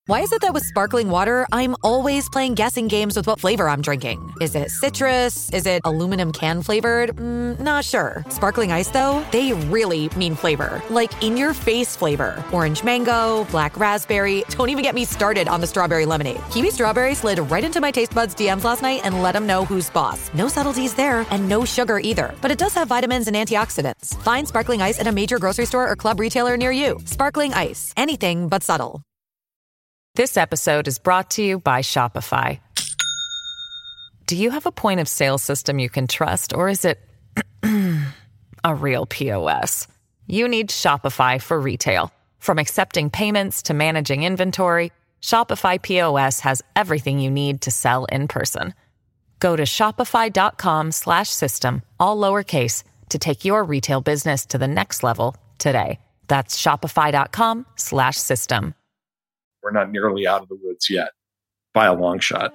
Why is it that with sparkling water, I'm always playing guessing games with what flavor I'm drinking? Is it citrus? Is it aluminum can flavored? Not sure. Sparkling ice, though, they really mean flavor. Like in-your-face flavor. Orange mango, black raspberry. Don't even get me started on the strawberry lemonade. Kiwi Strawberry slid right into my taste buds DMs last night and let them know who's boss. No subtleties there, and no sugar either. But it does have vitamins and antioxidants. Find sparkling ice at a major grocery store or club retailer near you. Sparkling ice. Anything but subtle. This episode is brought to you by Shopify. Do you have a point of sale system you can trust, or is it a real POS? You need Shopify for retail. From accepting payments to managing inventory, Shopify POS has everything you need to sell in person. Go to shopify.com/system, all lowercase, to take your retail business to the next level today. That's shopify.com/system. We're not nearly out of the woods yet, by a long shot.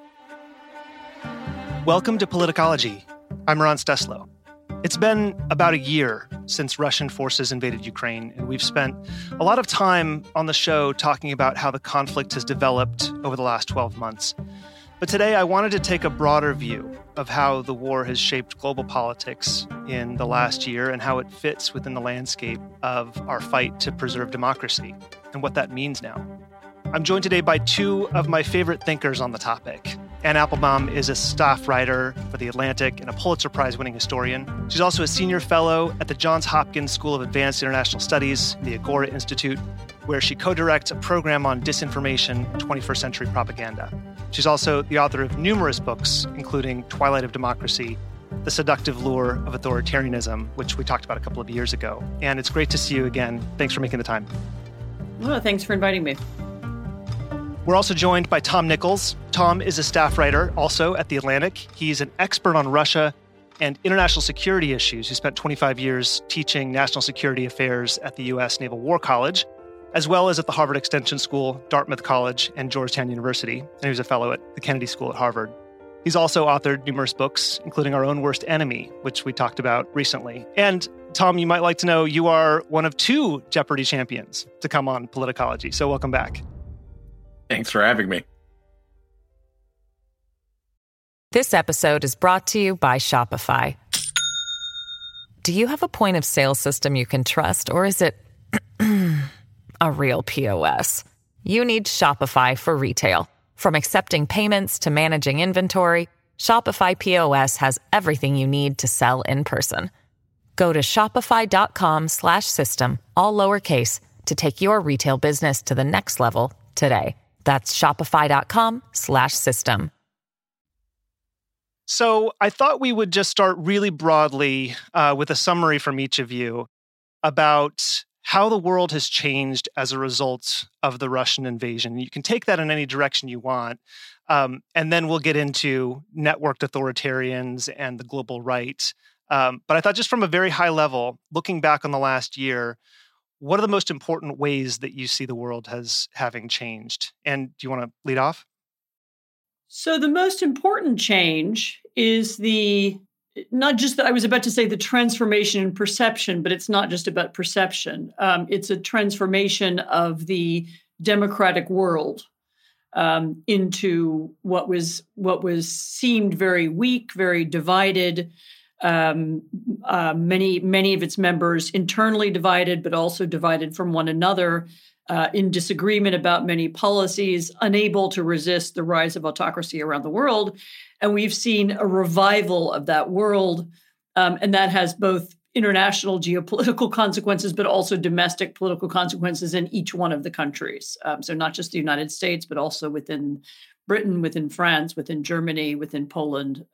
Welcome to Politicology. I'm Ron Steslow. It's been about a year since Russian forces invaded Ukraine, and we've spent a lot of time on the show talking about how the conflict has developed over the last 12 months. But today I wanted to take a broader view of how the war has shaped global politics in the last year and how it fits within the landscape of our fight to preserve democracy and what that means now. I'm joined today by two of my favorite thinkers on the topic. Anne Applebaum is a staff writer for The Atlantic and a Pulitzer Prize-winning historian. She's also a senior fellow at the Johns Hopkins School of Advanced International Studies, the Agora Institute, where she co-directs a program on disinformation and 21st century propaganda. She's also the author of numerous books, including Twilight of Democracy, The Seductive Lure of Authoritarianism, which we talked about a couple of years ago. And it's great to see you again. Thanks for making the time. Oh, thanks for inviting me. We're also joined by Tom Nichols. Tom is a staff writer also at The Atlantic. He's an expert on Russia and international security issues. He spent 25 years teaching national security affairs at the U.S. Naval War College, as well as at the Harvard Extension School, Dartmouth College, and Georgetown University. And he was a fellow at the Kennedy School at Harvard. He's also authored numerous books, including Our Own Worst Enemy, which we talked about recently. And Tom, you might like to know you are one of two Jeopardy champions to come on Politicology. So welcome back. Thanks for having me. This episode is brought to you by Shopify. Do you have a point of sale system you can trust, or is it a real POS? You need Shopify for retail. From accepting payments to managing inventory, Shopify POS has everything you need to sell in person. Go to shopify.com/system, all lowercase, to take your retail business to the next level today. That's shopify.com/system. So I thought we would just start really broadly with a summary from each of you about how the world has changed as a result of the Russian invasion. You can take that in any direction you want, and then we'll get into networked authoritarians and the global right. But I thought just from a very high level, looking back on the last year, what are the most important ways that you see the world as having changed? And do you want to lead off? So the most important change is not just that I was about to say the transformation in perception, but it's not just about perception. It's a transformation of the democratic world into what was seemed very weak, very divided. Many of its members internally divided, but also divided from one another, in disagreement about many policies, unable to resist the rise of autocracy around the world. And we've seen a revival of that world, and that has both international geopolitical consequences, but also domestic political consequences in each one of the countries. So not just the United States, but also within Britain, within France, within Germany, within Poland.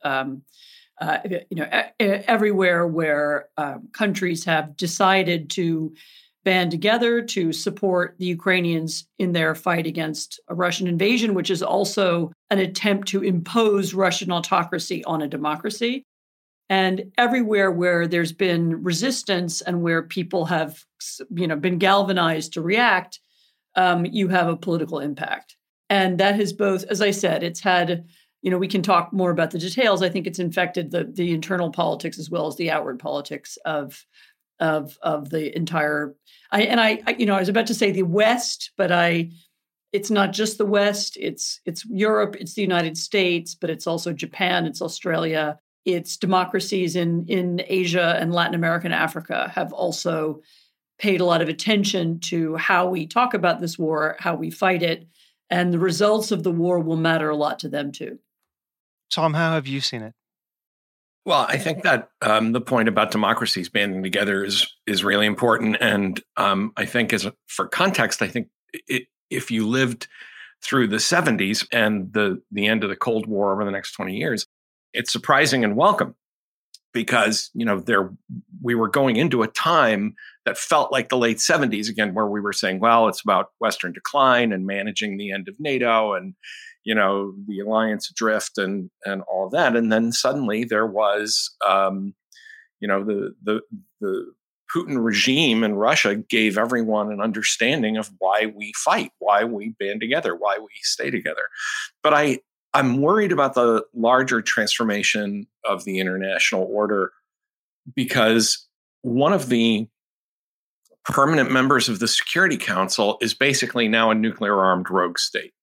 Everywhere where countries have decided to band together to support the Ukrainians in their fight against a Russian invasion, which is also an attempt to impose Russian autocracy on a democracy. And everywhere where there's been resistance and where people have, been galvanized to react, you have a political impact. And that has both, as I said, it's had, we can talk more about the details. I think it's infected the internal politics as well as the outward politics of the entire. I was about to say the West, but I it's not just the West, it's Europe, it's the United States, but it's also Japan, it's Australia, it's democracies in Asia and Latin America and Africa have also paid a lot of attention to how we talk about this war, how we fight it, and the results of the war will matter a lot to them too. Tom, how have you seen it? Well, I think that the point about democracies banding together is really important, and I think for context, I think if you lived through the 70s and the end of the Cold War over the next 20 years, it's surprising and welcome because we were going into a time that felt like the late 70s again, where we were saying, well, it's about Western decline and managing the end of NATO and the alliance drift and all of that. And then suddenly there was, the Putin regime in Russia gave everyone an understanding of why we fight, why we band together, why we stay together. But I'm worried about the larger transformation of the international order because one of the permanent members of the Security Council is basically now a nuclear-armed rogue state.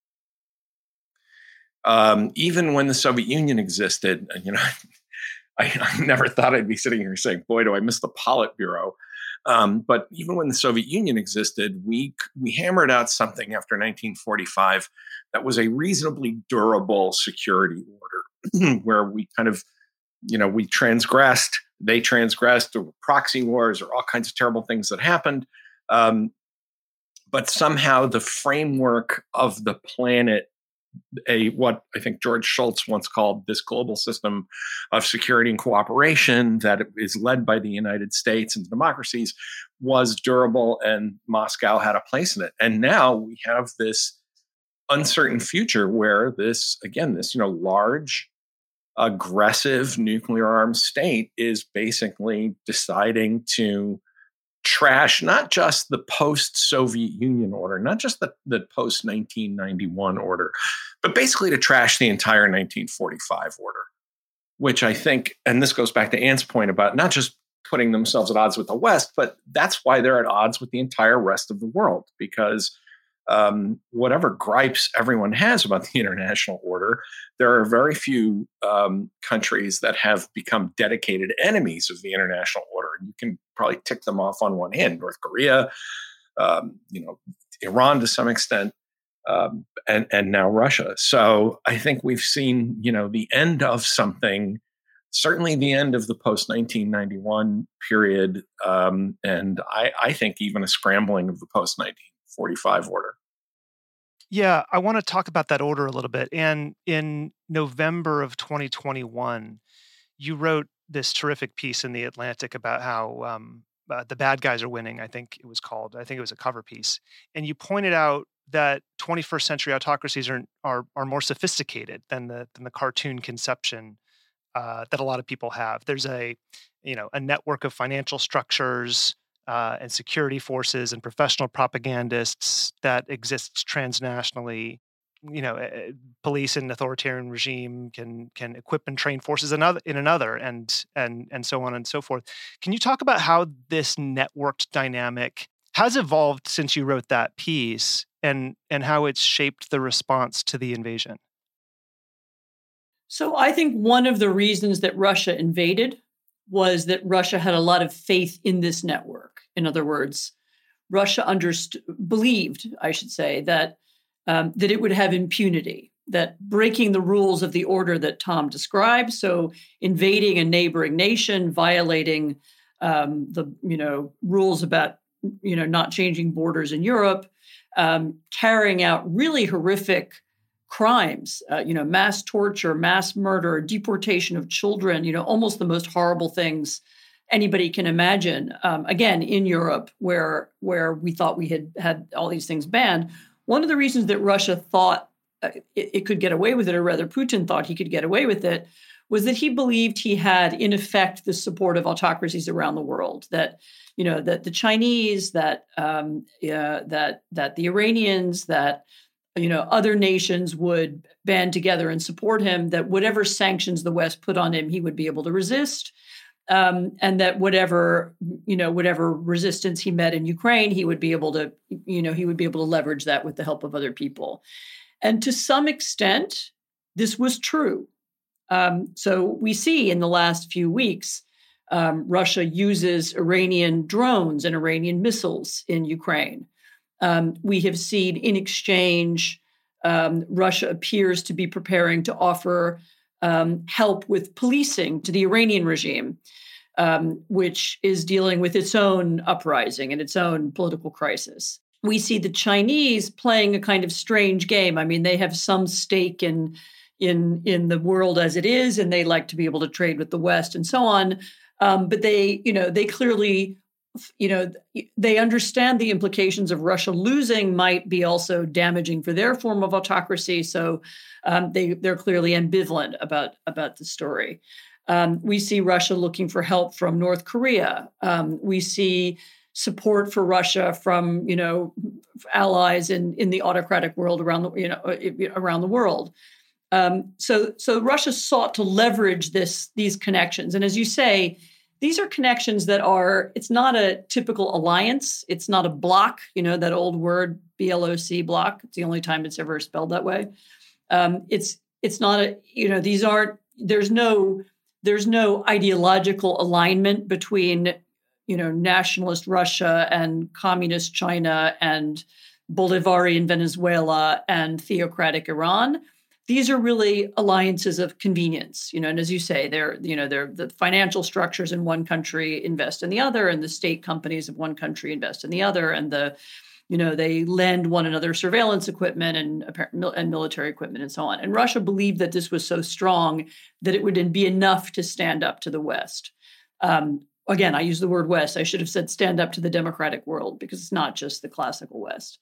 Even when the Soviet Union existed, I never thought I'd be sitting here saying, boy, do I miss the Politburo. But even when the Soviet Union existed, we hammered out something after 1945 that was a reasonably durable security order where we kind of, they transgressed, there were proxy wars or all kinds of terrible things that happened. But somehow the framework of the planet, what I think George Shultz once called this global system of security and cooperation that is led by the United States and democracies, was durable, and Moscow had a place in it. And now we have this uncertain future where this large, aggressive nuclear armed state is basically deciding to trash not just the post-Soviet Union order, not just the post-1991 order, but basically to trash the entire 1945 order, which I think, and this goes back to Anne's point about not just putting themselves at odds with the West, but that's why they're at odds with the entire rest of the world, because whatever gripes everyone has about the international order, there are very few countries that have become dedicated enemies of the international order. And you can probably tick them off on one hand: North Korea, Iran to some extent, and now Russia. So I think we've seen, the end of something, certainly the end of the post-1991 period, and I think even a scrambling of the post-1945 order. Yeah, I want to talk about that order a little bit. And in November of 2021, you wrote this terrific piece in The Atlantic about how the bad guys are winning, I think it was called. I think it was a cover piece. And you pointed out that 21st century autocracies are more sophisticated than the cartoon conception that a lot of people have. There's a network of financial structures and security forces and professional propagandists that exists transnationally. Police in an authoritarian regime can equip and train forces in another, and so on and so forth. Can you talk about how this networked dynamic has evolved since you wrote that piece, and how it's shaped the response to the invasion? So I think one of the reasons that Russia invaded was that Russia had a lot of faith in this network. In other words, Russia believed, I should say, that it would have impunity, that breaking the rules of the order that Tom described, so invading a neighboring nation, violating the rules about not changing borders in Europe, carrying out really horrific crimes, mass torture, mass murder, deportation of children, almost the most horrible things anybody can imagine. Again, in Europe, where we thought we had all these things banned. One of the reasons that Russia thought it could get away with it, or rather Putin thought he could get away with it, was that he believed he had, in effect, the support of autocracies around the world. That that the Chinese, that the Iranians, that other nations would band together and support him. That whatever sanctions the West put on him, he would be able to resist. and that whatever resistance he met in Ukraine, he would be able to leverage that with the help of other people. And to some extent, this was true. So we see in the last few weeks, Russia uses Iranian drones and Iranian missiles in Ukraine. We have seen in exchange, Russia appears to be preparing to offer help with policing to the Iranian regime, which is dealing with its own uprising and its own political crisis. We see the Chinese playing a kind of strange game. I mean, they have some stake in the world as it is, and they like to be able to trade with the West and so on. But they clearly, they understand the implications of Russia losing might be also damaging for their form of autocracy. So they're clearly ambivalent about the story. We see Russia looking for help from North Korea. We see support for Russia from allies in the autocratic world around the world. So Russia sought to leverage these connections, and as you say, these are connections that it's not a typical alliance. It's not a bloc, that old word, BLOC, bloc. It's the only time it's ever spelled that way. It's not there's no ideological alignment between, nationalist Russia and communist China and Bolivarian Venezuela and theocratic Iran. These are really alliances of convenience, and as you say, they're the financial structures in one country invest in the other, and the state companies of one country invest in the other, and they lend one another surveillance equipment and military equipment and so on. And Russia believed that this was so strong that it would be enough to stand up to the West. Again, I use the word West. I should have said stand up to the democratic world, because it's not just the classical West.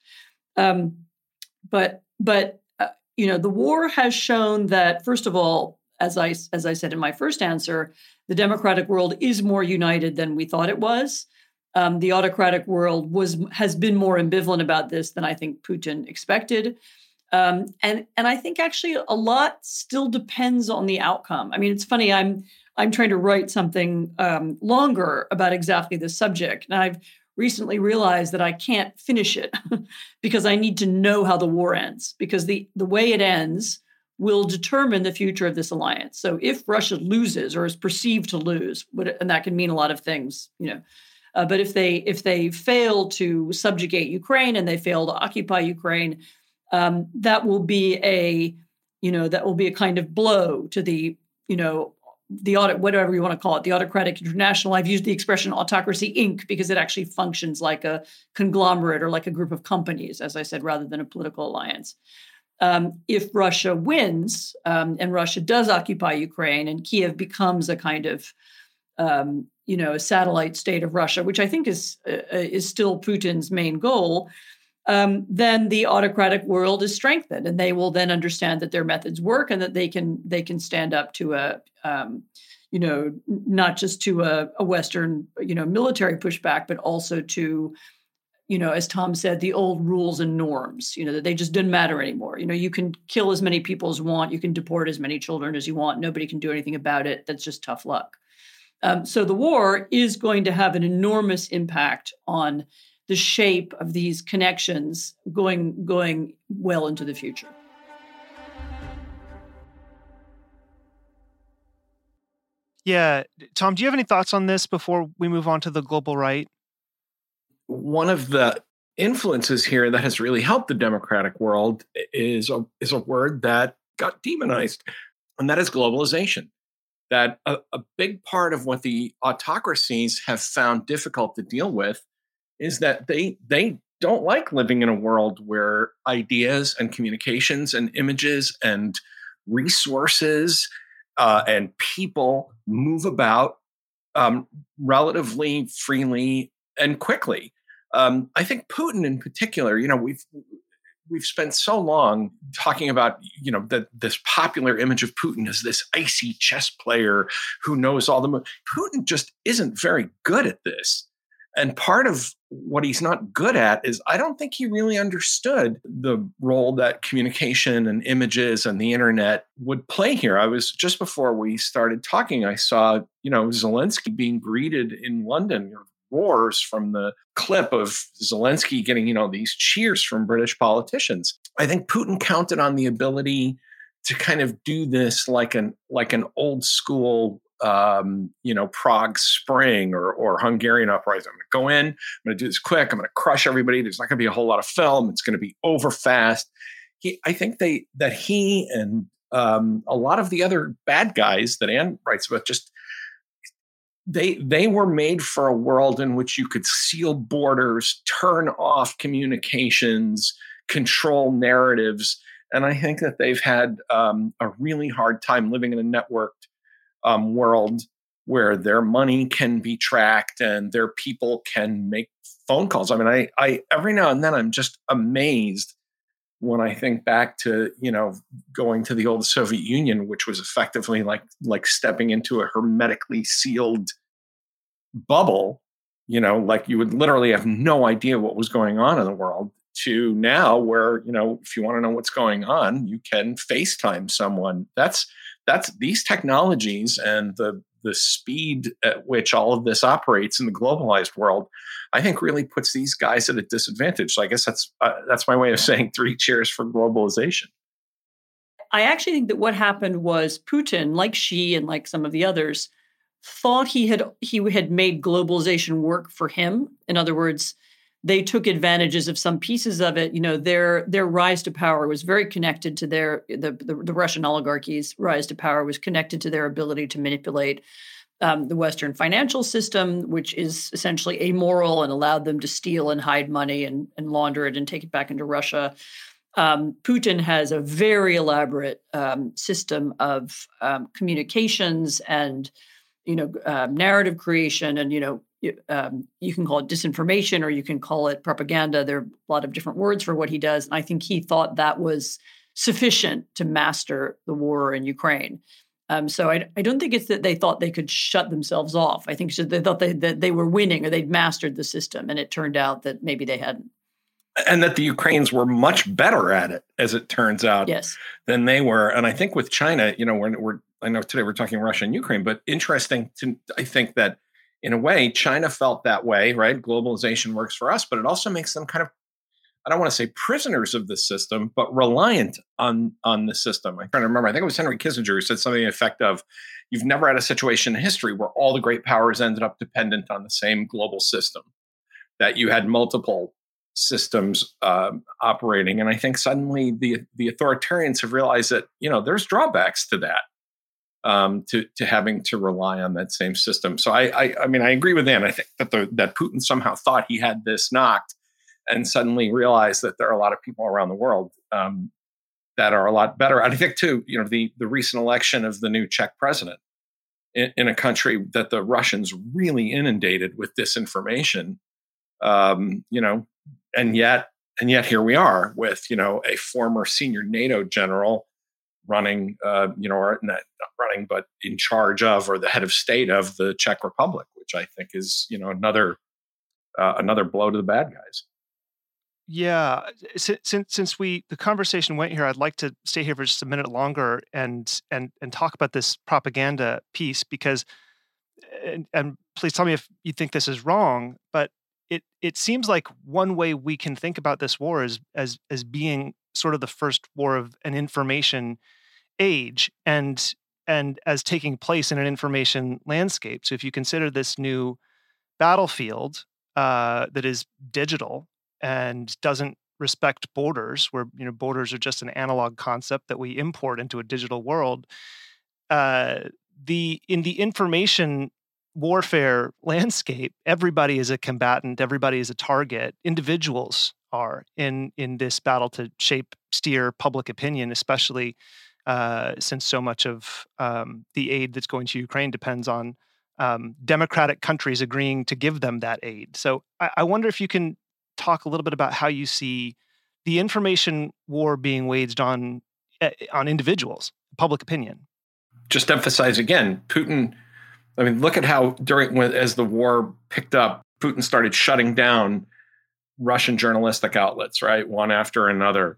But the war has shown that, first of all, as I said in my first answer, the democratic world is more united than we thought it was. The autocratic world has been more ambivalent about this than I think Putin expected. And I think actually a lot still depends on the outcome. I mean, it's funny, I'm trying to write something longer about exactly this subject. And I've recently realized that I can't finish it because I need to know how the war ends, because the way it ends will determine the future of this alliance. So if Russia loses or is perceived to lose, and that can mean a lot of things, but if they fail to subjugate Ukraine and they fail to occupy Ukraine, that will be a kind of blow to the whatever you want to call it, the autocratic international. I've used the expression autocracy Inc. because it actually functions like a conglomerate or like a group of companies, as I said, rather than a political alliance. If Russia wins and Russia does occupy Ukraine and Kiev becomes a kind of a satellite state of Russia, which I think is still Putin's main goal, then the autocratic world is strengthened, and they will then understand that their methods work and that they can stand up to not just to a Western military pushback, but also to as Tom said, the old rules and norms. That they just didn't matter anymore. You can kill as many people as you want, you can deport as many children as you want. Nobody can do anything about it. That's just tough luck. So the war is going to have an enormous impact on the shape of these connections going well into the future. Yeah. Tom, do you have any thoughts on this before we move on to the global right? One of the influences here that has really helped the democratic world is a word that got demonized, and that is globalization. That a big part of what the autocracies have found difficult to deal with is that they don't like living in a world where ideas and communications and images and resources and people move about relatively freely and quickly. I think Putin in particular, we've spent so long talking about, this popular image of Putin as this icy chess player who knows all the moves. Putin just isn't very good at this. And part of what he's not good at is I don't think he really understood the role that communication and images and the internet would play here. I was just before we started talking, I saw, Zelensky being greeted in London, roars from the clip of Zelensky getting, these cheers from British politicians. I think Putin counted on the ability to kind of do this like an old school Prague Spring or Hungarian uprising. I'm going to go in, I'm going to do this quick, I'm going to crush everybody. There's not going to be a whole lot of film. It's going to be over fast. I think that he and a lot of the other bad guys that Anne writes about, just they were made for a world in which you could seal borders, turn off communications, control narratives. And I think that they've had a really hard time living in a networked world where their money can be tracked and their people can make phone calls. I mean, I every now and then I'm just amazed when I think back to, going to the old Soviet Union, which was effectively like stepping into a hermetically sealed bubble, like you would literally have no idea what was going on in the world, to now where, if you want to know what's going on, you can FaceTime someone. That's these technologies and the speed at which all of this operates in the globalized world, I think really puts these guys at a disadvantage. So I guess that's my way of saying 3 cheers for globalization. I actually think that what happened was Putin, like Xi and like some of the others, thought he had made globalization work for him. In other words, they took advantages of some pieces of it. Their rise to power was very connected to the Russian oligarchy's rise to power was connected to their ability to manipulate the Western financial system, which is essentially amoral and allowed them to steal and hide money and launder it and take it back into Russia. Putin has a very elaborate system of communications and narrative creation, and you can call it disinformation or you can call it propaganda. There are a lot of different words for what he does. And I think he thought that was sufficient to master the war in Ukraine. So I don't think it's that they thought they could shut themselves off. I think they thought that they were winning or they'd mastered the system. And it turned out that maybe they hadn't. And that the Ukrainians were much better at it, as it turns out, yes, than they were. And I think with China, I know today we're talking Russia and Ukraine, but I think that in a way, China felt that way, right? Globalization works for us, but it also makes them kind of, I don't want to say prisoners of the system, but reliant on the system. I'm trying to remember, I think it was Henry Kissinger who said something to the effect of, you've never had a situation in history where all the great powers ended up dependent on the same global system, that you had multiple systems operating. And I think suddenly the authoritarians have realized that, there's drawbacks to that. To having to rely on that same system. So I mean, I agree with Anne. I think that Putin somehow thought he had this knocked and suddenly realized that there are a lot of people around the world that are a lot better. And I think too, the recent election of the new Czech president in a country that the Russians really inundated with disinformation, and yet here we are with, a former senior NATO general running, or not running, but in charge of, or the head of state of the Czech Republic, which I think is, another blow to the bad guys. Yeah, since the conversation went here, I'd like to stay here for just a minute longer and talk about this propaganda piece, because, and please tell me if you think this is wrong, but it seems like one way we can think about this war is as being sort of the first war of an information age and as taking place in an information landscape. So if you consider this new battlefield that is digital and doesn't respect borders, where borders are just an analog concept that we import into a digital world, in the information warfare landscape, everybody is a combatant, everybody is a target. Individuals are in this battle to steer public opinion, especially since so much of the aid that's going to Ukraine depends on democratic countries agreeing to give them that aid. So I wonder if you can talk a little bit about how you see the information war being waged on individuals, public opinion. Just emphasize again, Putin. I mean, look at how as the war picked up, Putin started shutting down Russian journalistic outlets, right, one after another.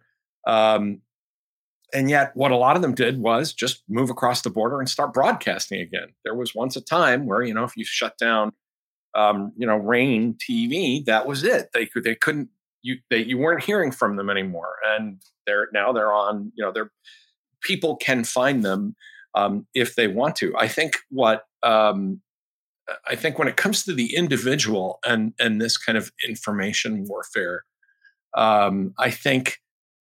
And yet what a lot of them did was just move across the border and start broadcasting again. There was once a time where, if you shut down, RAIN TV, that was it. They couldn't, you weren't hearing from them anymore. And they're on, people can find them if they want to. I think when it comes to the individual and this kind of information warfare, I think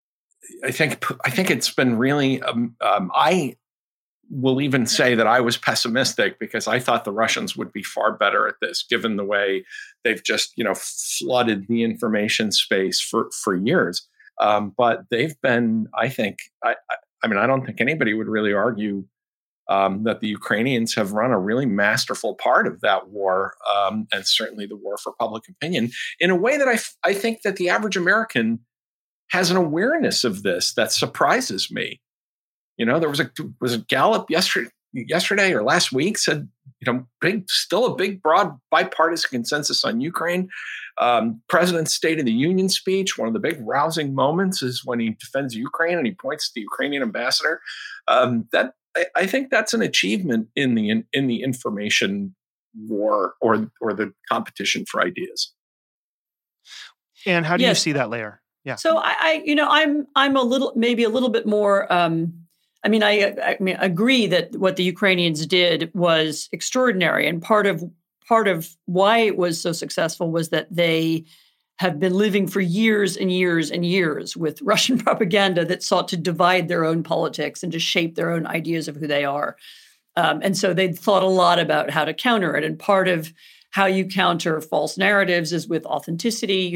it's been really. I will even say that I was pessimistic because I thought the Russians would be far better at this, given the way they've just flooded the information space for years. But they've been. I think. I don't think anybody would really argue that the Ukrainians have run a really masterful part of that war, and certainly the war for public opinion, in a way that I think that the average American has an awareness of this that surprises me. There was a Gallup yesterday or last week said, still a big, broad bipartisan consensus on Ukraine. President's State of the Union speech, one of the big rousing moments is when he defends Ukraine and he points to the Ukrainian ambassador. I think that's an achievement in the information war or the competition for ideas. And how do you see that layer? Yeah. So I'm a little bit more. I agree that what the Ukrainians did was extraordinary, and part of why it was so successful was that they have been living for years and years and years with Russian propaganda that sought to divide their own politics and to shape their own ideas of who they are. And so they thought a lot about how to counter it. And part of how you counter false narratives is with authenticity.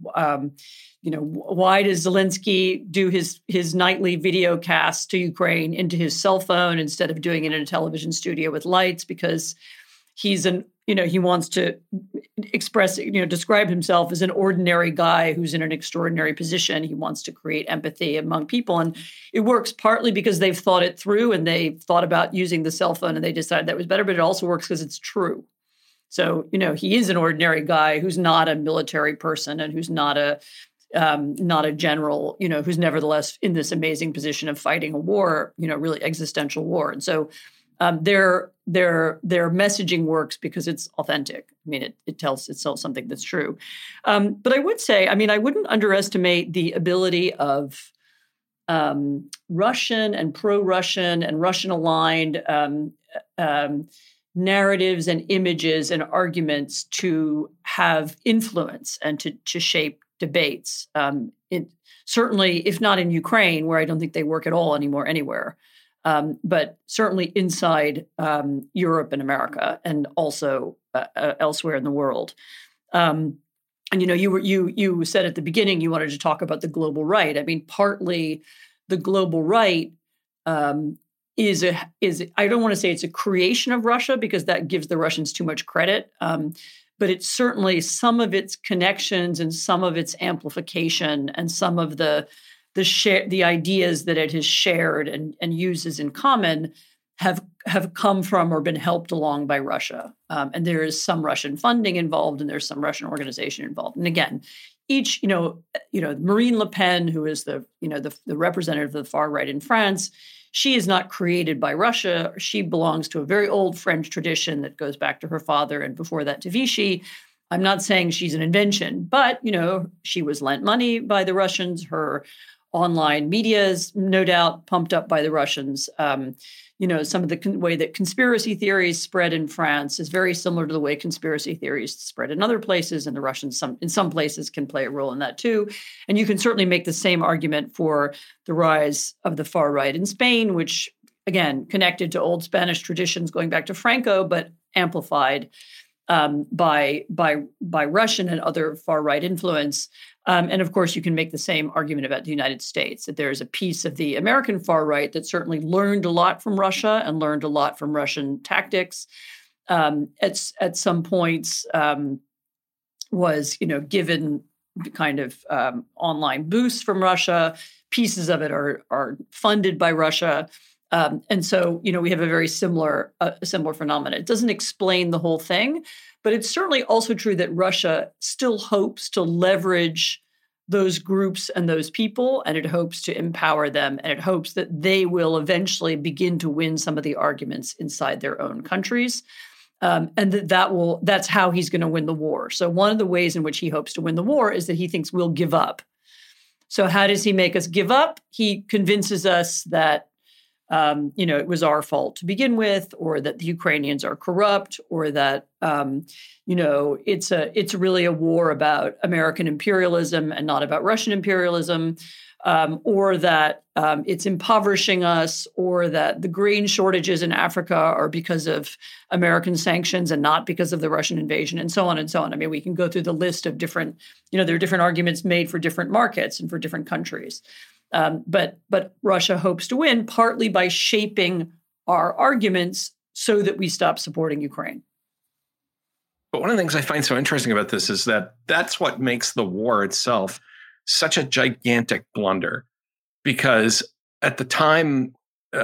Why does Zelensky do his nightly video cast to Ukraine into his cell phone instead of doing it in a television studio with lights? Because he wants to describe himself as an ordinary guy who's in an extraordinary position. He wants to create empathy among people. And it works partly because they've thought it through and they thought about using the cell phone and they decided that was better, but it also works because it's true. So, he is an ordinary guy who's not a military person and who's not a general, who's nevertheless in this amazing position of fighting a war, really existential war. And so their messaging works because it's authentic. It tells something that's true. But I would say, I wouldn't underestimate the ability of Russian and pro-Russian and Russian-aligned narratives and images and arguments to have influence and to shape debates. Certainly, if not in Ukraine, where I don't think they work at all anymore anywhere, but certainly inside Europe and America, and also elsewhere in the world. And you said at the beginning you wanted to talk about the global right. Partly the global right is I don't want to say it's a creation of Russia because that gives the Russians too much credit. But it's certainly some of its connections and some of its amplification and some of the ideas that it has shared and uses in common have come from or been helped along by Russia. And there is some Russian funding involved and there's some Russian organization involved. And again, each, Marine Le Pen, who is the representative of the far right in France, she is not created by Russia. She belongs to a very old French tradition that goes back to her father and before that to Vichy. I'm not saying she's an invention, but, she was lent money by the Russians. Her online media is no doubt pumped up by the Russians. Some of the way that conspiracy theories spread in France is very similar to the way conspiracy theories spread in other places, and the Russians in some places can play a role in that too. And you can certainly make the same argument for the rise of the far right in Spain, which, again, connected to old Spanish traditions going back to Franco, but amplified by Russian and other far right influence. And of course, you can make the same argument about the United States, that there's a piece of the American far right that certainly learned a lot from Russia and learned a lot from Russian tactics. At some points, was given kind of online boosts from Russia. Pieces of it are funded by Russia. And so, we have a very similar phenomenon. It doesn't explain the whole thing, but it's certainly also true that Russia still hopes to leverage those groups and those people, and it hopes to empower them, and it hopes that they will eventually begin to win some of the arguments inside their own countries. And that's how he's going to win the war. So one of the ways in which he hopes to win the war is that he thinks we'll give up. So how does he make us give up? He convinces us that it was our fault to begin with, or that the Ukrainians are corrupt, or that it's really a war about American imperialism and not about Russian imperialism, or that it's impoverishing us, or that the grain shortages in Africa are because of American sanctions and not because of the Russian invasion, and so on and so on. I mean, we can go through the list of different, there are different arguments made for different markets and for different countries. But Russia hopes to win partly by shaping our arguments so that we stop supporting Ukraine. But one of the things I find so interesting about this is that that's what makes the war itself such a gigantic blunder. Because at the time,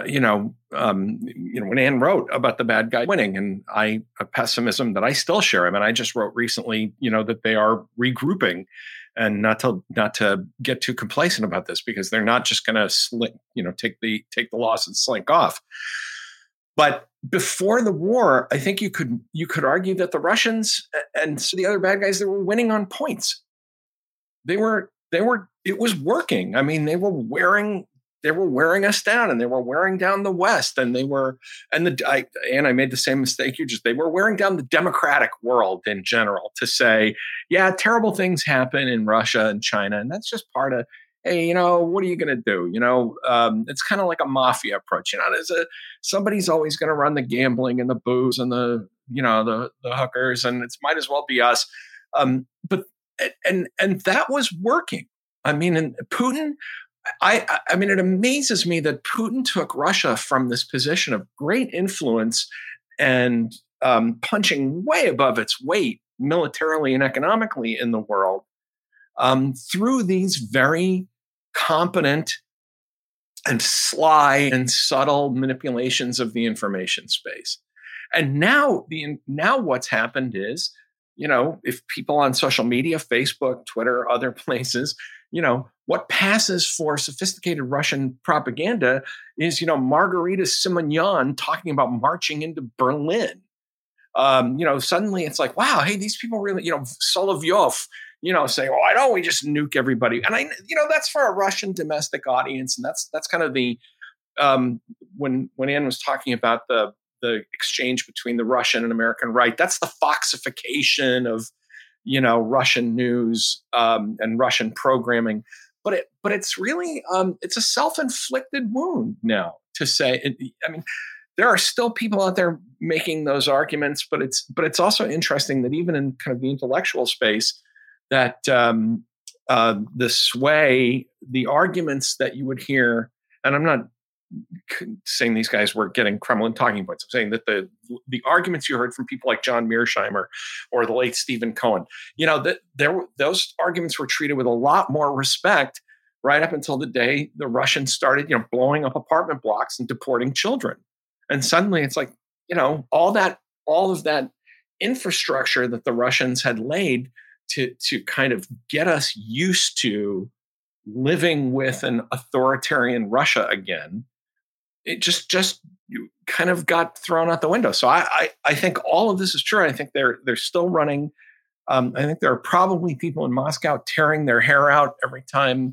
when Anne wrote about the bad guy winning, and a pessimism that I still share. I mean, I just wrote recently, that they are regrouping. And not to get too complacent about this, because they're not just going to take the loss and slink off. But before the war, I think you could argue that the Russians and the other bad guys, they were winning on points. It was working. I mean, they were wearing us down, and they were wearing down the West, and I made the same mistake they were wearing down the democratic world in general, to say, yeah, terrible things happen in Russia and China, and that's just part of, hey, what are you going to do? It's kind of like a mafia approach. Somebody's always going to run the gambling and the booze and the hookers, and it might as well be us. But that was working. I mean, and Putin. I mean, it amazes me that Putin took Russia from this position of great influence and punching way above its weight militarily and economically in the world through these very competent and sly and subtle manipulations of the information space. And now what's happened is, if people on social media, Facebook, Twitter, other places, what passes for sophisticated Russian propaganda is, Margarita Simonyan talking about marching into Berlin. Suddenly it's like, wow, hey, these people really, Solovyov, saying, why don't we just nuke everybody? And that's for a Russian domestic audience. And that's kind of the, when Anne was talking about the exchange between the Russian and American right, that's the Foxification of, Russian news and Russian programming. But it's really, it's a self-inflicted wound now to say, I mean, there are still people out there making those arguments, but it's also interesting that even in kind of the intellectual space, that the sway, the arguments that you would hear, and I'm not saying these guys were getting Kremlin talking points. I'm saying that the arguments you heard from people like John Mearsheimer or the late Stephen Cohen, that those arguments were treated with a lot more respect right up until the day the Russians started, blowing up apartment blocks and deporting children. And suddenly it's like, all of that infrastructure that the Russians had laid to kind of get us used to living with an authoritarian Russia again, it just kind of got thrown out the window. So I think all of this is true. I think they're still running. I think there are probably people in Moscow tearing their hair out every time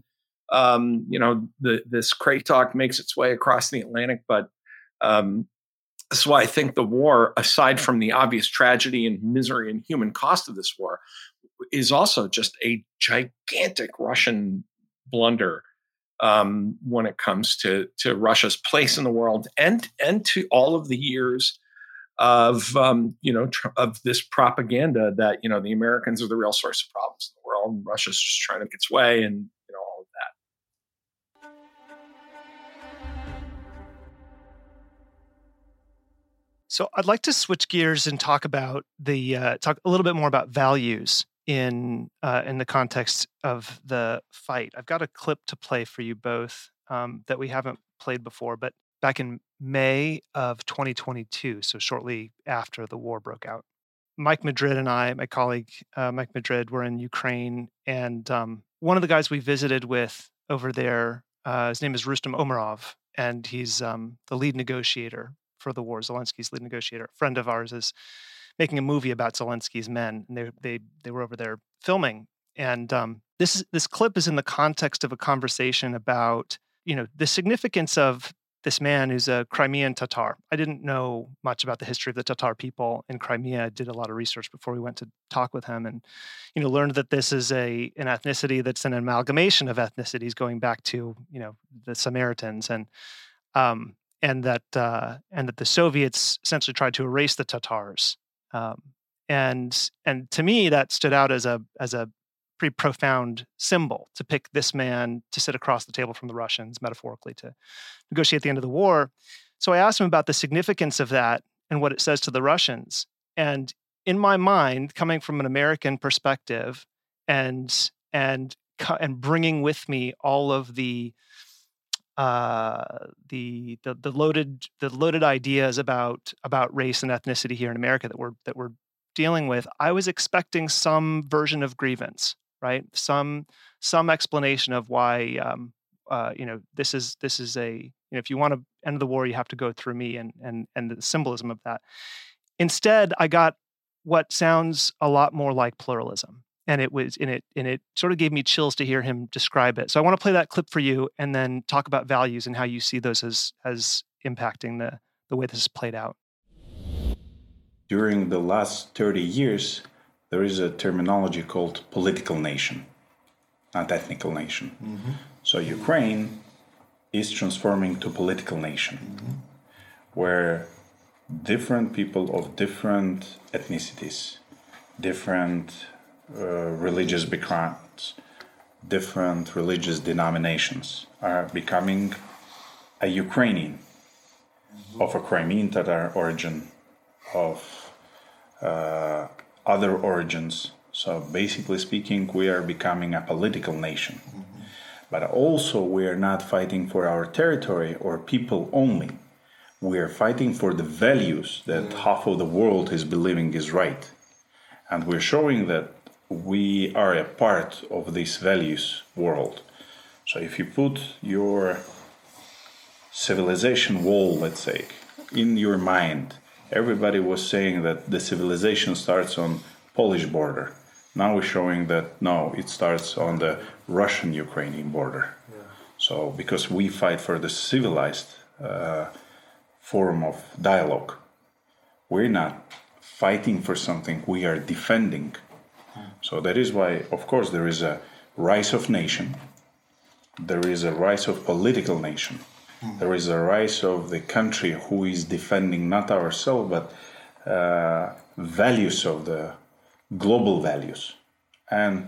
this crate talk makes its way across the Atlantic. But that's why I think the war, aside from the obvious tragedy and misery and human cost of this war, is also just a gigantic Russian blunder when it comes to Russia's place in the world and to all of the years of of this propaganda that the Americans are the real source of problems in the world. Russia's just trying to get its way, and all of that. So I'd like to switch gears and talk about talk a little bit more about values in the context of the fight. I've got a clip to play for you both that we haven't played before, but back in May of 2022, so shortly after the war broke out. Mike Madrid and I, my colleague Mike Madrid, were in Ukraine, and one of the guys we visited with over there, his name is Rustem Omarov, and he's the lead negotiator for the war, Zelensky's lead negotiator. A friend of ours is making a movie about Zelensky's men, and they were over there filming. And this clip is in the context of a conversation about, the significance of this man who's a Crimean Tatar. I didn't know much about the history of the Tatar people in Crimea. I did a lot of research before we went to talk with him, and learned that this is an ethnicity that's an amalgamation of ethnicities going back to the Samaritans, and that the Soviets essentially tried to erase the Tatars. And to me, that stood out as a pretty profound symbol, to pick this man to sit across the table from the Russians, metaphorically, to negotiate the end of the war. So I asked him about the significance of that and what it says to the Russians. And in my mind, coming from an American perspective, and bringing with me all of the loaded ideas about race and ethnicity here in America that we're dealing with, I was expecting some version of grievance, right? Some explanation of why this is a if you want to end the war, you have to go through me, and the symbolism of that. Instead, I got what sounds a lot more like pluralism, and it sort of gave me chills to hear him describe it. So I want to play that clip for you, and then talk about values and how you see those as impacting the way this is played out. During the last 30 years, there is a terminology called political nation, not ethnical nation. Mm-hmm. So Ukraine is transforming to political nation, mm-hmm. where different people of different ethnicities, different religious backgrounds, different religious denominations are becoming a Ukrainian, mm-hmm. of a Crimean Tatar origin, of other origins. So basically speaking, we are becoming a political nation. Mm-hmm. But also we are not fighting for our territory or people only. We are fighting for the values that half of the world is believing is right. And we're showing that we are a part of this values world. So if you put your civilization wall, let's say, in your mind, everybody was saying that the civilization starts on Polish border. Now we're showing that no, it starts on the Russian-Ukrainian border. Yeah. So because we fight for the civilized form of dialogue, we're not fighting for something, we are defending. So that is why, of course, there is a rise of nation, there is a rise of political nation, there is a rise of the country who is defending not ourselves, but values of the global values. And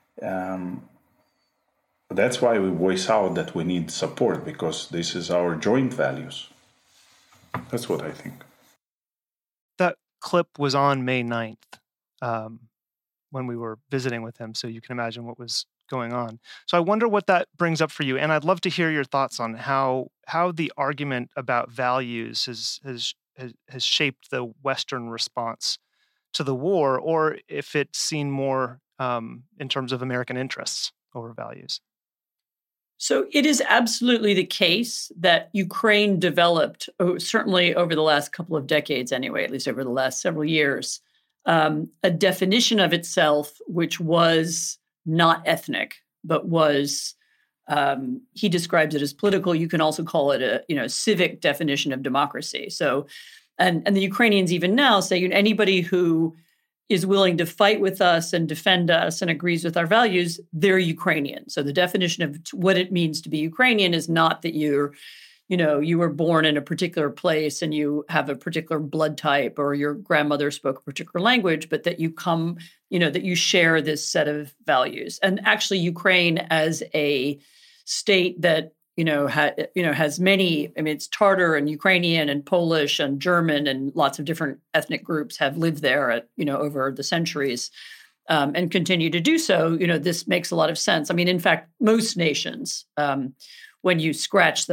that's why we voice out that we need support, because this is our joint values. That's what I think. That clip was on May 9th when we were visiting with him, so you can imagine what was going on. So I wonder what that brings up for you, and I'd love to hear your thoughts on how the argument about values has shaped the Western response to the war, or if it's seen more in terms of American interests over values. So it is absolutely the case that Ukraine developed, certainly over the last couple of decades anyway, at least over the last several years, a definition of itself which was not ethnic, but was, he describes it as political. You can also call it a civic definition of democracy. So, and the Ukrainians even now say anybody who is willing to fight with us and defend us and agrees with our values, they're Ukrainian. So the definition of what it means to be Ukrainian is not that you were born in a particular place and you have a particular blood type or your grandmother spoke a particular language, but that you come, that you share this set of values. And actually Ukraine as a state that, has many, it's Tatar and Ukrainian and Polish and German and lots of different ethnic groups have lived there over the centuries and continue to do so. This makes a lot of sense. In fact, most nations, when you scratch them,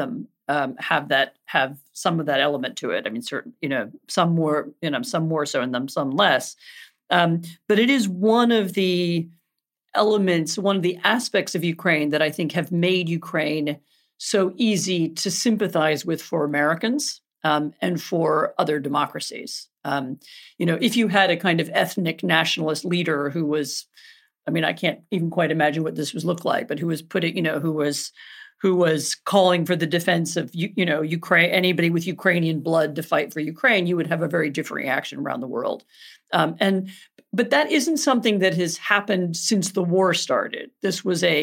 have some of that element to it. I mean, certain, some more so, and some less. But it is one of the elements, one of the aspects of Ukraine that I think have made Ukraine so easy to sympathize with for Americans and for other democracies. If you had a kind of ethnic nationalist leader who was, I can't even quite imagine what this would look like, but who was who was calling for the defense of, Ukraine, anybody with Ukrainian blood to fight for Ukraine, you would have a very different reaction around the world. But that isn't something that has happened since the war started. This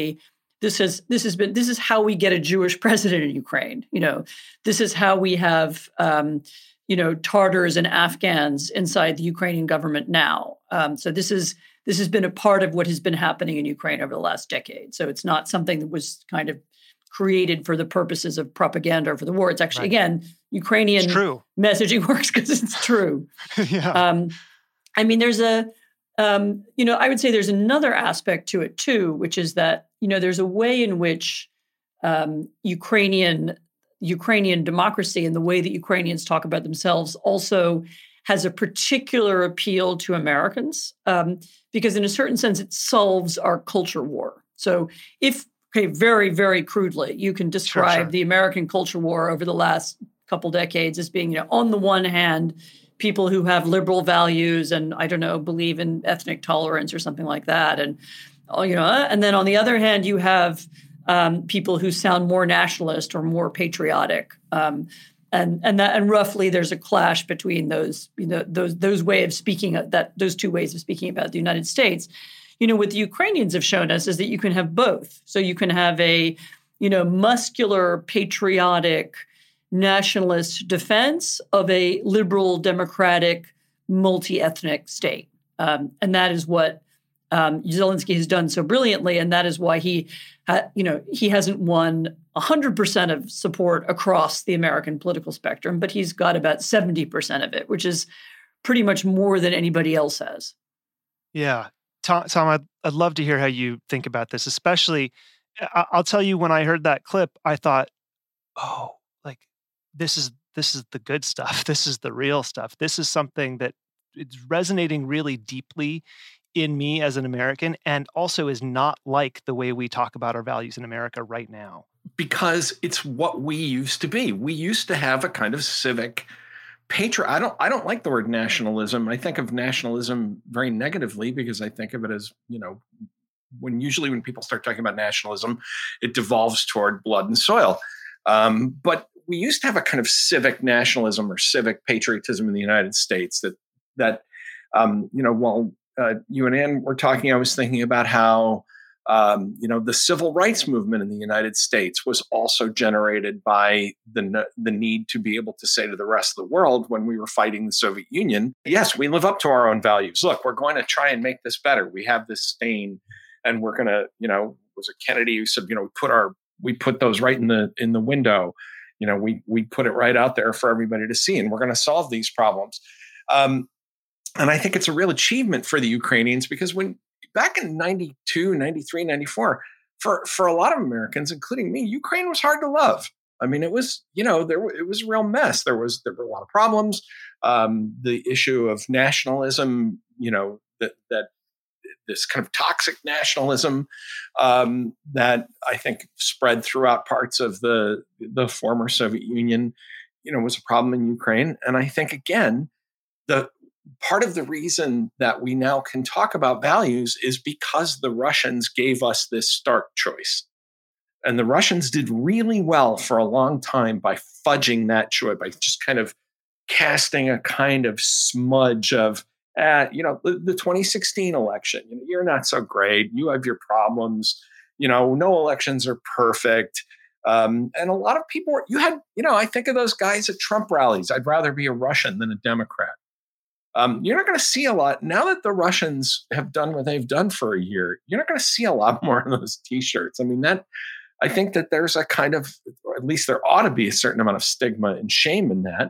is how we get a Jewish president in Ukraine. This is how we have, Tartars and Afghans inside the Ukrainian government now. So this has been a part of what has been happening in Ukraine over the last decade. So it's not something that was kind of created for the purposes of propaganda or for the war. It's actually, again, Ukrainian messaging works because it's true. Yeah. There's I would say there's another aspect to it too, which is that, there's a way in which Ukrainian democracy and the way that Ukrainians talk about themselves also has a particular appeal to Americans, because in a certain sense, it solves our culture war. So very, very crudely, you can describe the American culture war over the last couple decades as being, on the one hand, people who have liberal values and, believe in ethnic tolerance or something like that. And, and then on the other hand, you have people who sound more nationalist or more patriotic. And roughly there's a clash between those, those way of speaking, those two ways of speaking about the United States. What the Ukrainians have shown us is that you can have both. So you can have a, muscular, patriotic, nationalist defense of a liberal, democratic, multi-ethnic state. And that is what Zelensky has done so brilliantly. And that is why he hasn't won 100% of support across the American political spectrum, but he's got about 70% of it, which is pretty much more than anybody else has. Yeah. Tom, I'd love to hear how you think about this, especially, I'll tell you, when I heard that clip, I thought, this is the good stuff. This is the real stuff. This is something that is resonating really deeply in me as an American, and also is not like the way we talk about our values in America right now. Because it's what we used to be. We used to have a kind of civic I don't like the word nationalism. I think of nationalism very negatively because I think of it as, when people start talking about nationalism, it devolves toward blood and soil. But we used to have a kind of civic nationalism or civic patriotism in the United States that while you and Ann were talking, I was thinking about how, the civil rights movement in the United States was also generated by the need to be able to say to the rest of the world when we were fighting the Soviet Union, yes, we live up to our own values. Look, we're going to try and make this better. We have this stain, and we're going to, was it Kennedy who said, we put those right in the window. We put it right out there for everybody to see, and we're going to solve these problems. And I think it's a real achievement for the Ukrainians, because back in 92, 93, 94, for a lot of Americans, including me, Ukraine was hard to love. It was, it was a real mess. There were a lot of problems. The issue of nationalism, that this kind of toxic nationalism that I think spread throughout parts of the former Soviet Union, was a problem in Ukraine. And I think, again, the part of the reason that we now can talk about values is because the Russians gave us this stark choice. And the Russians did really well for a long time by fudging that choice, by just kind of casting a kind of smudge of, the 2016 election, you're not so great. You have your problems. No elections are perfect. And a lot of people, I think of those guys at Trump rallies. I'd rather be a Russian than a Democrat. You're not going to see a lot now that the Russians have done what they've done for a year. You're not going to see a lot more of those T-shirts. I think that there's a kind of, or at least there ought to be a certain amount of stigma and shame in that.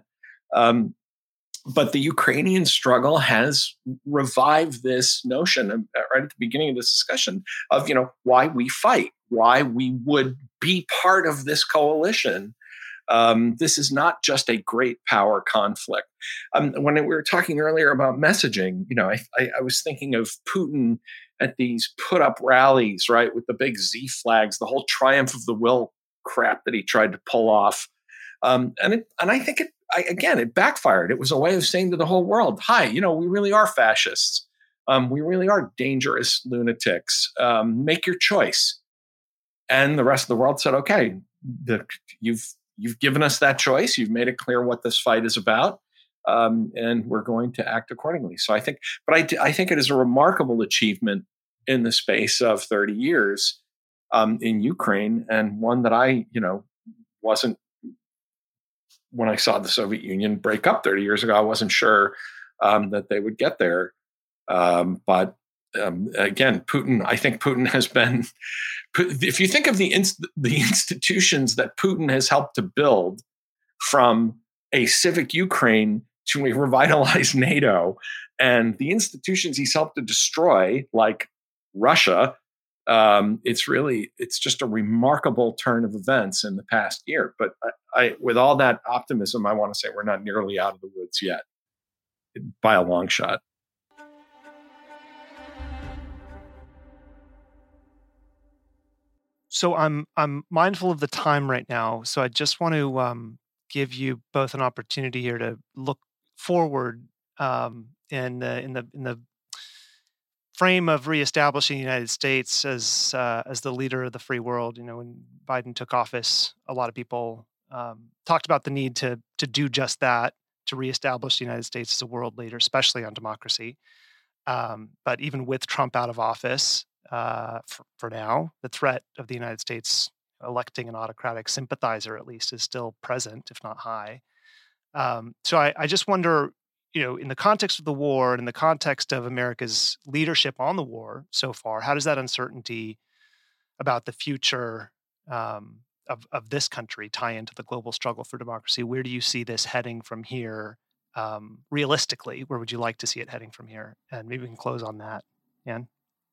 But the Ukrainian struggle has revived this notion right at the beginning of this discussion of, why we fight, why we would be part of this coalition This is not just a great power conflict. When we were talking earlier about messaging, I was thinking of Putin at these put-up rallies, right, with the big Z flags, the whole triumph of the will crap that he tried to pull off. And I think it backfired. It was a way of saying to the whole world, hi, we really are fascists. We really are dangerous lunatics. Make your choice. And the rest of the world said, okay, you've given us that choice. You've made it clear what this fight is about. And we're going to act accordingly. So I think it is a remarkable achievement in the space of 30 years in Ukraine, and one that I, wasn't, when I saw the Soviet Union break up 30 years ago, I wasn't sure that they would get there. But again, I think Putin has been, if you think of the institutions that Putin has helped to build, from a civic Ukraine to a revitalized NATO, and the institutions he's helped to destroy, like Russia, it's just a remarkable turn of events in the past year. But with all that optimism, I want to say we're not nearly out of the woods yet, by a long shot. So I'm mindful of the time right now. So I just want to give you both an opportunity here to look forward in the frame of reestablishing the United States as the leader of the free world. When Biden took office, a lot of people talked about the need to do just that, to reestablish the United States as a world leader, especially on democracy. But even with Trump out of office, for now, the threat of the United States electing an autocratic sympathizer, at least, is still present, if not high. So I just wonder, in the context of the war and in the context of America's leadership on the war so far, how does that uncertainty about the future of this country tie into the global struggle for democracy? Where do you see this heading from here? Realistically, where would you like to see it heading from here? And maybe we can close on that, Anne.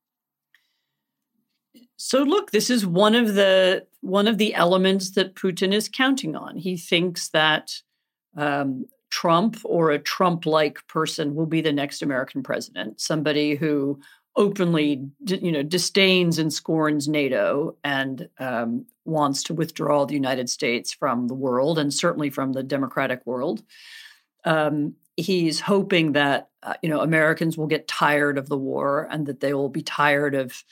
So look, this is one of the elements that Putin is counting on. He thinks that Trump or a Trump-like person will be the next American president, somebody who openly, disdains and scorns NATO and wants to withdraw the United States from the world and certainly from the democratic world. He's hoping that Americans will get tired of the war and that they will be tired of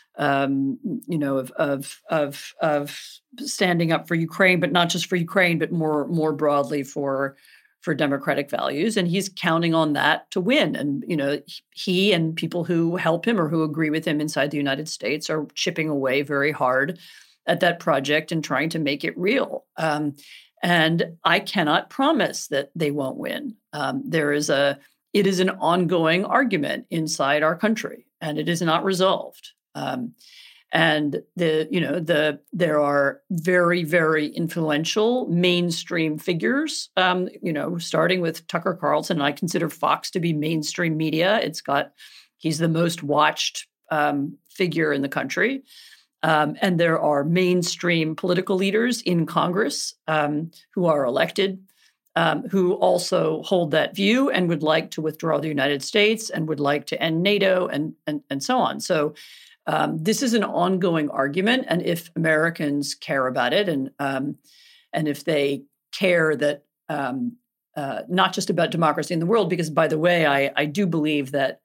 standing up for Ukraine, but not just for Ukraine, but more broadly for democratic values. And he's counting on that to win. And, he and people who help him or who agree with him inside the United States are chipping away very hard at that project and trying to make it real. And I cannot promise that they won't win. It is an ongoing argument inside our country, and it is not resolved. And there are very, very influential mainstream figures, starting with Tucker Carlson. I consider Fox to be mainstream media. He's the most watched figure in the country. And there are mainstream political leaders in Congress who are elected, who also hold that view and would like to withdraw the United States and would like to end NATO and so on. So this is an ongoing argument, and if Americans care about it, and if they care that not just about democracy in the world, because by the way, I do believe that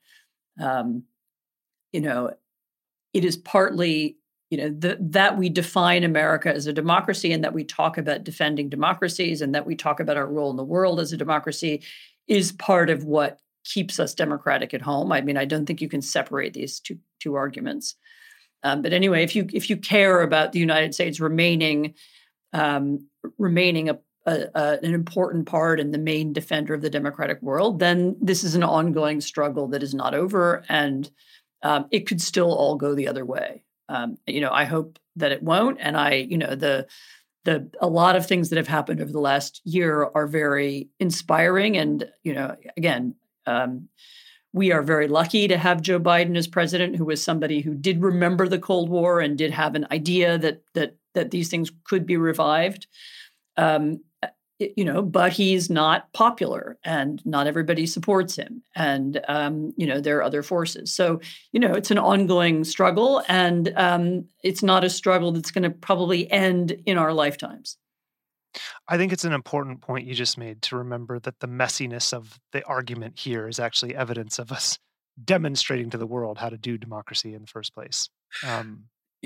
it is partly that we define America as a democracy, and that we talk about defending democracies, and that we talk about our role in the world as a democracy, is part of what keeps us democratic at home. I mean, I don't think you can separate these two arguments. But anyway, if you care about the United States remaining an important part and the main defender of the democratic world, then this is an ongoing struggle that is not over, and it could still all go the other way. I hope that it won't, and a lot of things that have happened over the last year are very inspiring, and again. We are very lucky to have Joe Biden as president, who was somebody who did remember the Cold War and did have an idea that these things could be revived. But he's not popular and not everybody supports him. And, there are other forces. So, it's an ongoing struggle, and it's not a struggle that's going to probably end in our lifetimes. I think it's an important point you just made to remember that the messiness of the argument here is actually evidence of us demonstrating to the world how to do democracy in the first place. Tom,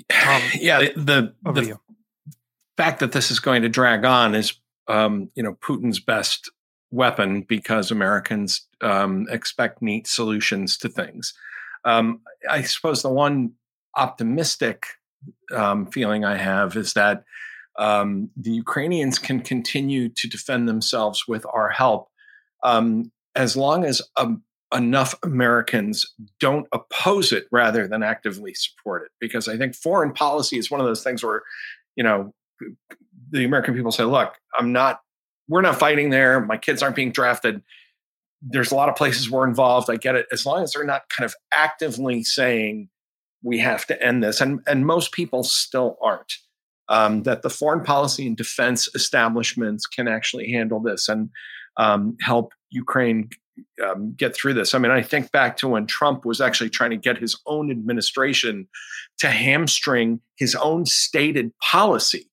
the fact that this is going to drag on is Putin's best weapon, because Americans expect neat solutions to things. I suppose the one optimistic feeling I have is that the Ukrainians can continue to defend themselves with our help as long as enough Americans don't oppose it rather than actively support it. Because I think foreign policy is one of those things where, the American people say, look, we're not fighting there. My kids aren't being drafted. There's a lot of places we're involved. I get it. As long as they're not kind of actively saying we have to end this. And most people still aren't, that the foreign policy and defense establishments can actually handle this and help Ukraine get through this. I mean, I think back to when Trump was actually trying to get his own administration to hamstring his own stated policy.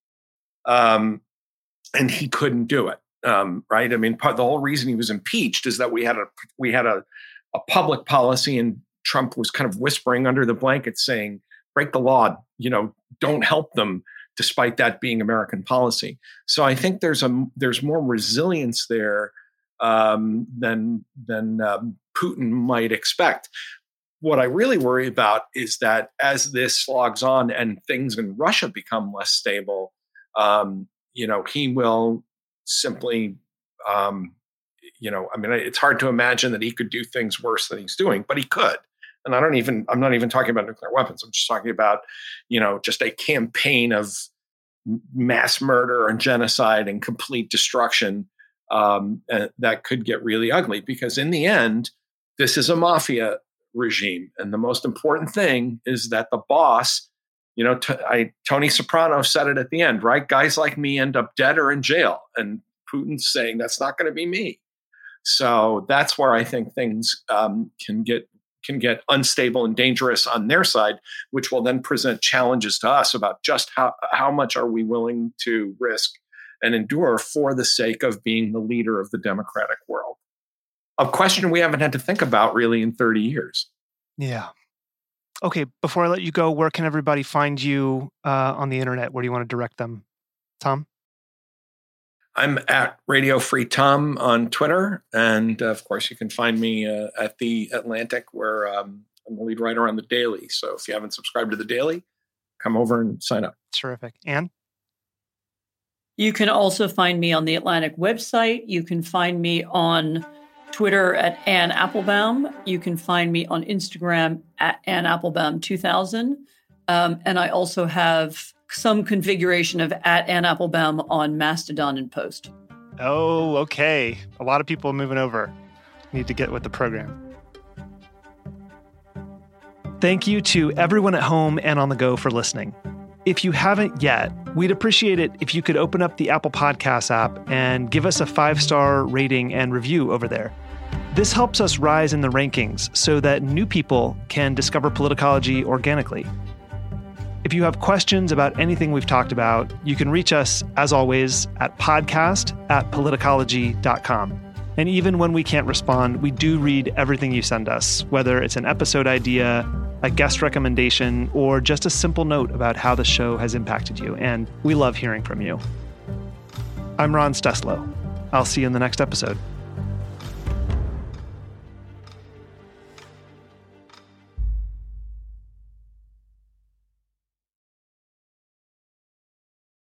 And he couldn't do it, right? I mean, the whole reason he was impeached is that we had a public policy, and Trump was kind of whispering under the blanket saying, break the law, don't help them, despite that being American policy. So I think there's more resilience there than Putin might expect. What I really worry about is that as this slogs on and things in Russia become less stable, he will simply, it's hard to imagine that he could do things worse than he's doing, but he could. And I'm not even talking about nuclear weapons. I'm just talking about, just a campaign of mass murder and genocide and complete destruction that could get really ugly, because in the end, this is a mafia regime. And the most important thing is that the boss, Tony Soprano said it at the end, right? Guys like me end up dead or in jail. And Putin's saying that's not going to be me. So that's where I think things can get unstable and dangerous on their side, which will then present challenges to us about just how much are we willing to risk and endure for the sake of being the leader of the democratic world. A question we haven't had to think about really in 30 years. Yeah. Okay, before I let you go, where can everybody find you on the internet? Where do you want to direct them? Tom? I'm at Radio Free Tom on Twitter. And of course, you can find me at The Atlantic, where I'm the lead writer on The Daily. So if you haven't subscribed to The Daily, come over and sign up. Terrific. Anne? You can also find me on the Atlantic website. You can find me on Twitter at Ann Applebaum. You can find me on Instagram at Ann Applebaum 2000. And I also have some configuration of at Ann Applebaum on Mastodon and Post. Oh, okay. A lot of people moving over. Need to get with the program. Thank you to everyone at home and on the go for listening. If you haven't yet, we'd appreciate it if you could open up the Apple Podcasts app and give us a 5-star rating and review over there. This helps us rise in the rankings so that new people can discover Politicology organically. If you have questions about anything we've talked about, you can reach us, as always, at podcast@politicology.com. And even when we can't respond, we do read everything you send us, whether it's an episode idea, a guest recommendation, or just a simple note about how the show has impacted you. And we love hearing from you. I'm Ron Steslow. I'll see you in the next episode.